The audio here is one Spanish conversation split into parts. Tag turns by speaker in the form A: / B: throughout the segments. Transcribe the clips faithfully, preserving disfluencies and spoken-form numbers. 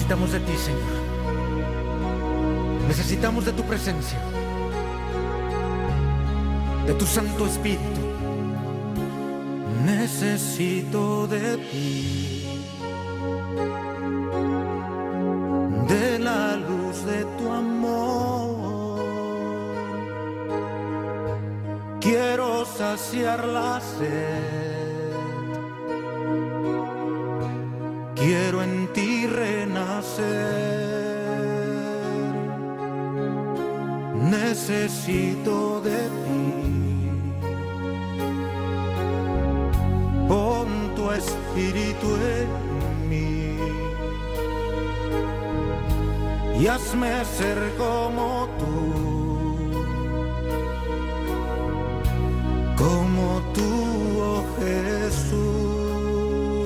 A: Necesitamos de ti, Señor. Necesitamos de tu presencia, de tu Santo Espíritu. Necesito de ti, de la luz de tu amor. Quiero saciar la sed, quiero en ti renacer. Necesito de ti. Pon tu espíritu en mí y hazme ser como tú, como tú, oh Jesús.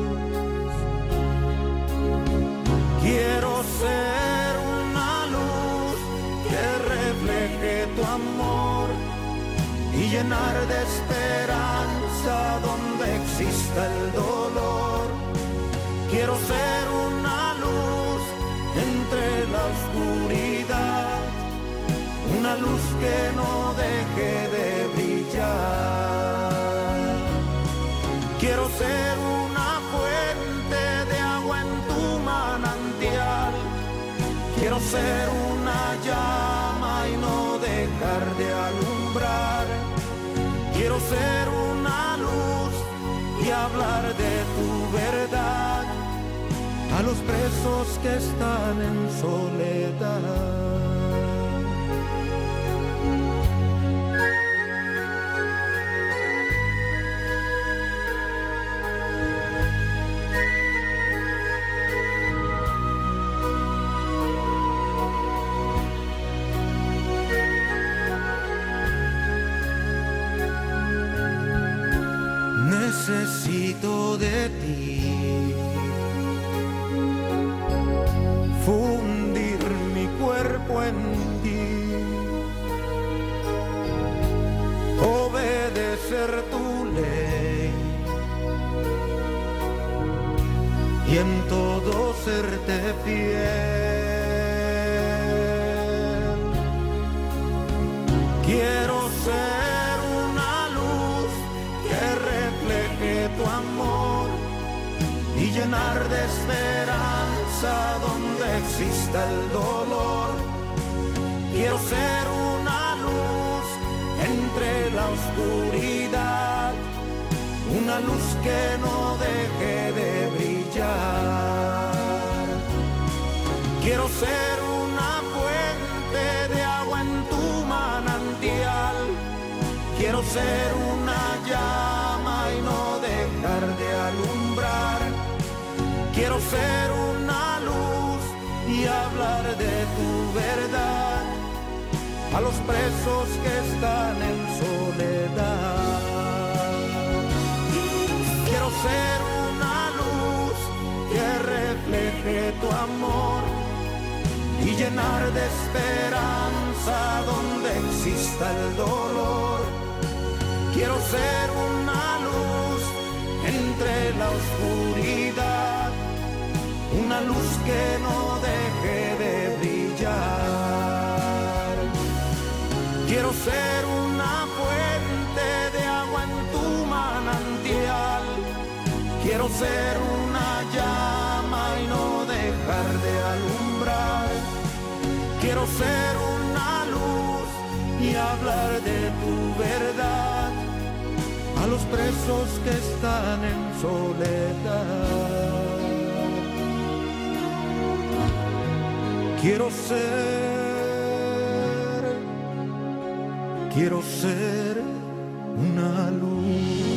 A: Quiero ser una luz que refleje tu amor y llenar de esperanza donde exista el dolor. Quiero ser una luz entre la oscuridad, una luz que no deje de brillar. Quiero ser una fuente de agua en tu manantial. Quiero ser una llama y no dejar de alumbrar. Quiero ser una luz y hablar de tu verdad a los presos que están en soledad. Necesito de ti, fundir mi cuerpo en ti, obedecer tu ley y en todo serte fiel. Quiero ser una luz que refleje tu amor y llenar de esperanza donde exista el dolor. Quiero ser una luz entre la oscuridad, una luz que no deje de brillar. Quiero ser una fuente de agua en tu manantial. Quiero ser una llama y no dejar de alumbrar. Quiero ser una luz y hablar de tu verdad a los presos que están en soledad. Quiero ser una luz que refleje tu amor y llenar de esperanza donde exista el dolor. Quiero ser una luz entre la oscuridad, una luz que no deje de brillar. Quiero ser una fuente de agua en tu manantial. Quiero ser una llama y no dejar de alumbrar. Quiero ser una luz y hablar de tu verdad a los presos que están en soledad. Quiero ser, quiero ser una luz.